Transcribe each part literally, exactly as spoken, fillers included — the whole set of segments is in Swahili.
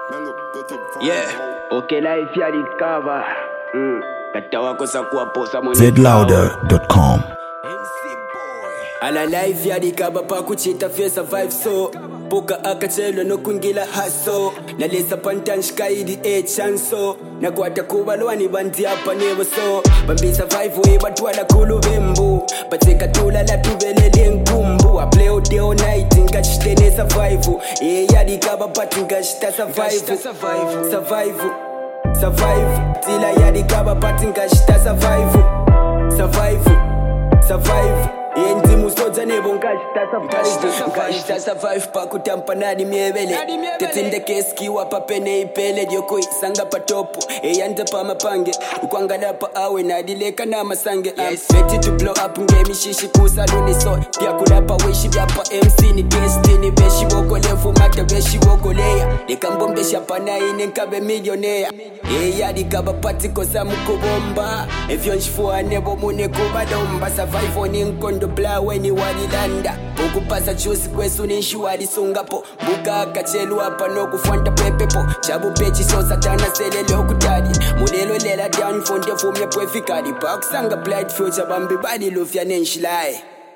Yeah, okay, life ya recover. Mm. Katawa kosa kuwaposa mwenye zed louder dot com. Ala life ya recover pa kuchita fye survive so Puka akachelo no kungila haso Nalesa pantansh kaidi e chanso Na kwata kubalwani banti hapa nevo so Bambi survive we batwala kulu bembu Bateka tula la tubelele nkumbu I play all day all night nkachitene survive E ya recover but nkachita survive Survive Survive Tila ya recover but nkachita survive Survive Survive Yenzi musoja nebo nkashita survive Nkashita survive pa kutampa nadi miebele Tetinde keski wapa pene ipele Dioko isanga pa topo Eyante pa mapange Ukwangala pa awe nadileka na masange I'm ready to blow up ngemi shishi kusaluni so Pia kulapa wishi vyapa M C ni destiny Beshi woko lefu mata beshi woko leya Dekambombe shapana ine nkabe millionaire Eya dikaba pati kosa mukubomba Efyo nshifua nebo mune kubadomba Survive oni nkondo bla weni walilanda Ukupasa chusi kwesu nishu walisungapo Mbuka kachelu hapa no kufwanta pepepo Chabu pechi so satana selele okutadi Mulelo lela down fonde fumye pwefikadi Pakusanga blight future bambi badi lufya nenshilai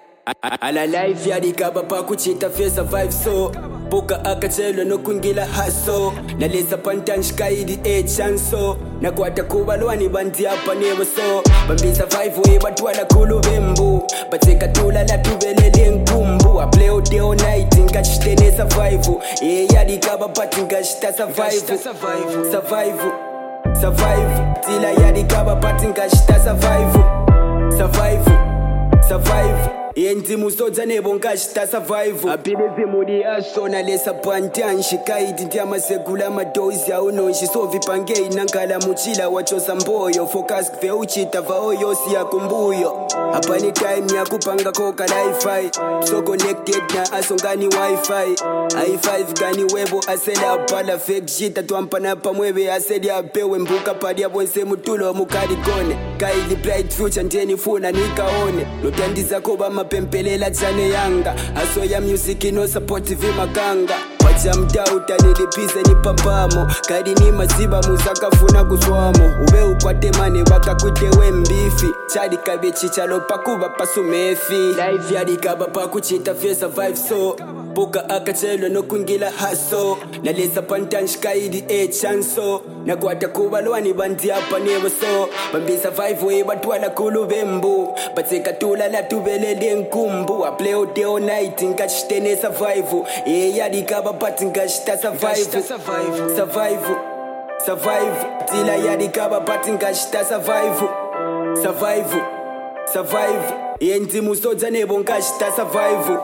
Ala life ya dikaba pa kuchita fye survive so Puka akachelo no kungila haso Nalesa pantansh kaidi e chanso Na kwata kubalwani banti hapa nevo so Bambi survive we batwala kulu bembu Bateka tula la tubelele nkumbu I play all day all night nkachitene survive E ya dikaba but nkachita survive Survive Survive Tila ya dikaba but nkachita survive Survive Survive Yenzi musoja nebo nkashita survive Apilezi mudi aso na lesa pantanshi Kaidi ntiama segula madozi ya unonshi So vipangei nankala muchila wachosa mboyo Focus kve uchita vao yosi ya kumbuyo Hapa ni time ya kupanga koka li-fi So connected na asongani wifi I five gani webo asela apala fake shit Atuampa na pamwebe aseli apewe mbuka padia bonse mutulo mukadi kone Kaidi bright future nteni funa nikaone Lotandiza koba mapempelela jane yanga Aso ya music no support vimakanga Wacha mdauta nilipize nipambamo Kadi ni maziba muzakafuna kuswamo Ube ukwate mane waka kutewe mbifi Chadi kabechi chalo pakuba pasumefi Life ya dikaba pa kuchita fye survive so Puka akachelo no kungila haso Nalesa pantansh kaidi e chanso Na kwata kubalwani banti hapa nevo so Bambi survive we batwala kulu bembu Bateka tula la tubelele nkumbu I play all day all night nkachitene survive E ya dikaba but nkashita survive Survive Survive Tila ya dikaba but nkashita survive Survive Survive Yenzi musoja nebo nkashita survive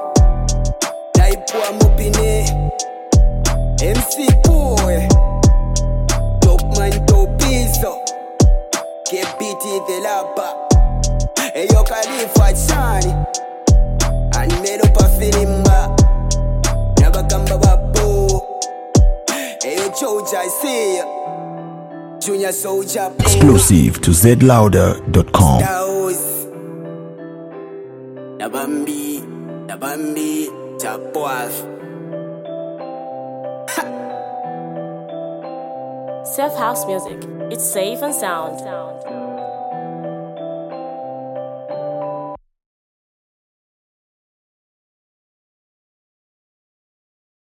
Taipua mupine M C boy Top man top piso K B T the lapa Eyo Khalifa chani Anmelo pa filimba Nabakamba babu Eyo Choja I see ya Junior Soldier Exclusive to zed louder dot com. Nabambi Nabambi Chapoaf Surf House Music. It's safe and sound.